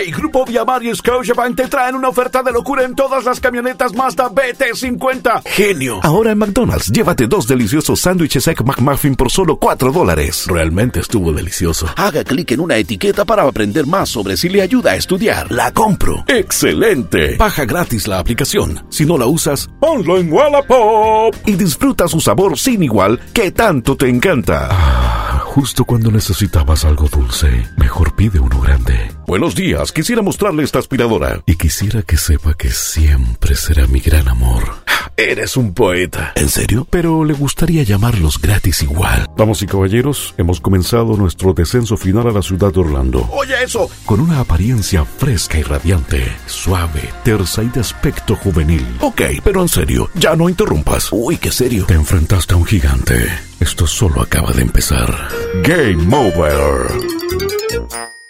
Hey, Grupo Via Mar y Scotiabank te traen una oferta de locura en todas las camionetas Mazda BT50. ¡Genio! Ahora en McDonald's, llévate 2 deliciosos sándwiches Egg McMuffin por solo $4. Realmente estuvo delicioso. Haga clic en una etiqueta para aprender más sobre si le ayuda a estudiar. ¡La compro! ¡Excelente! Baja gratis la aplicación. Si no la usas, ponlo en Wallapop y disfruta su sabor sin igual que tanto te encanta. Justo cuando necesitabas algo dulce, mejor pide uno grande. Buenos días, quisiera mostrarle esta aspiradora. Y quisiera que sepa que siempre será mi gran amor. Eres un poeta. ¿En serio? Pero le gustaría llamarlos gratis igual. Damas y caballeros, hemos comenzado nuestro descenso final a la ciudad de Orlando. ¡Oye eso! Con una apariencia fresca y radiante, suave, tersa y de aspecto juvenil. Ok, pero en serio, ya no interrumpas. Uy, qué serio. Te enfrentaste a un gigante. Esto solo acaba de empezar. Game Over.